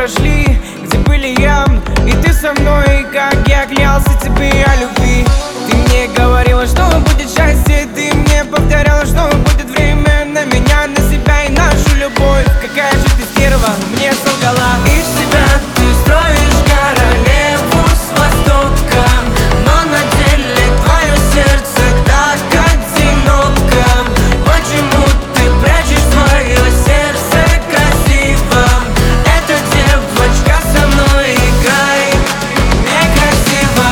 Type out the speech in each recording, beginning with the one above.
прошли, где были я и ты со мной, и как я клялся тебе о любви. Ты мне говорила, что будет счастье, ты мне повторяла, что будет время на меня, на себя и нашу любовь. Какая же ты стерва, мне солгала. Из себя ты строишь королеву с востока, но на деле твое сердце так одиноко. Почему ты прячешь свое сердце красиво? Эта девочка со мной играет некрасиво.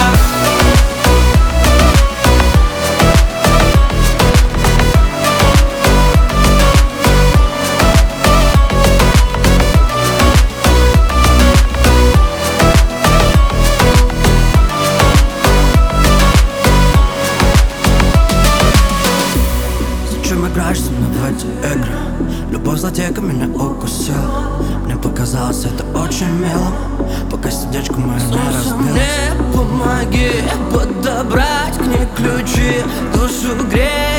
Зачем играешь со мной в эти игры? Любовь злодейка меня укусила. Мне показалось это очень мило, пока сердечко мое не разбилось. Мне помоги подобрать к ней ключи, душу греет.